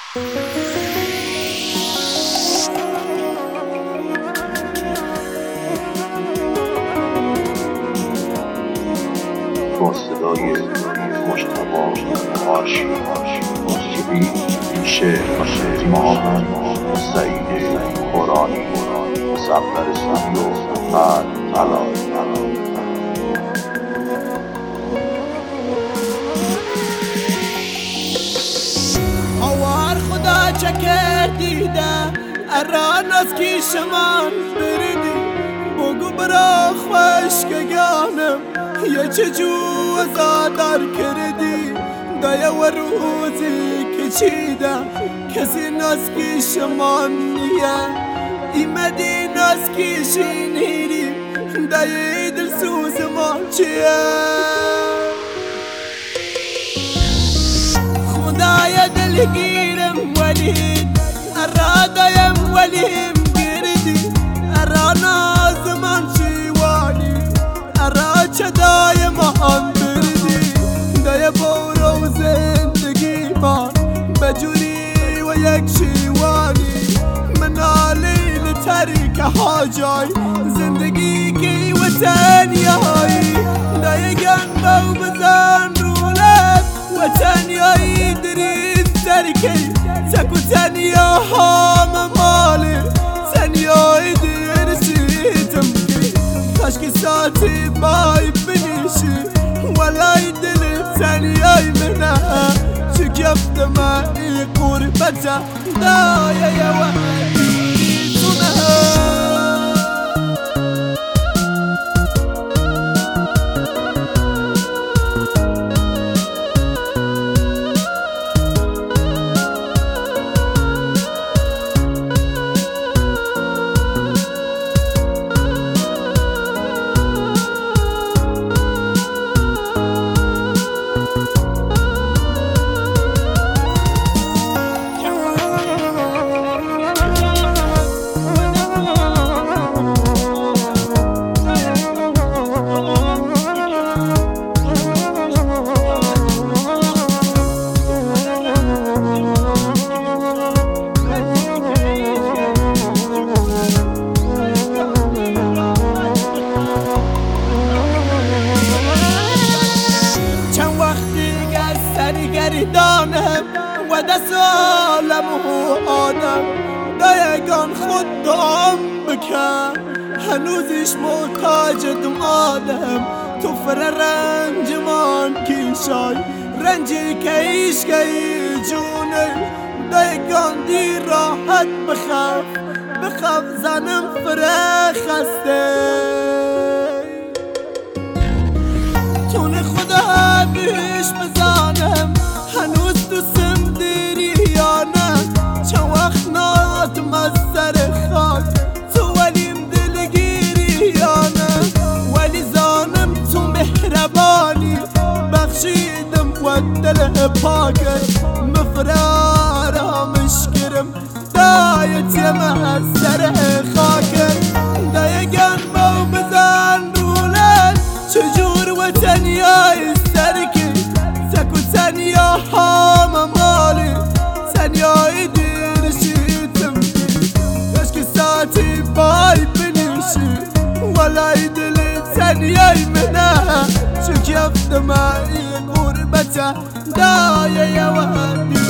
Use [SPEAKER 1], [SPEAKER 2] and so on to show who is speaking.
[SPEAKER 1] با صدای مجتبی هاشمی، موسیقی شعر محمد سعید قرآنی، صفحه استودیو الان.
[SPEAKER 2] هوار خدا چکر دیده اران از کیشمان بریدی بگو برا خوشگانم یه چجو ازادار کردی دایه و روزی که چیده کسی ناسکی شمان نیه ایمدی ناسکی شینیری دایه دل سوز ما چیه خدای دلگیرم ولید ارادایم ولیم گردی ارانا زمان چیوانی ارا چدای ما بردی دای برو زندگی ما بجوری و یک شیوانی منالی لتریک حاجای زندگی کی و تنیایی دای گنبو بزن رولت و تنیایی درید ترکی تکو تنیا هام مالی تنیایی درسیتم کی کاشکی ساتی بای بنیشی ولای دل تنیایی منه چک یفتم ای قربتا دایه یوانی تونه دانم و دست عالم و آدم دایگان خود دام بکن هنوزش محتاج دم آدم تو فر رنج مان کیشای رنجی که ایش که جونه دایگان دی راحت بخف زنم فره خسته تون خدا بهش بزنم هنوز تو سمدری یا نه چند وقت ناتم از سر خاک تو ولیم دلگیری یا نه ولی زانم تو مهربانی بخشیدم و دل پاکت مفرارمش کرم دایتیم از سر خاکت دایگان باو بزن رولت چجور و تنیای سرکی سکو تنیا هام مالی تنیای دیرشیتم کاشکی ساتی بای بنیشی ولای دل تنیای منه چک یفتم ای قربتا دایه یوانی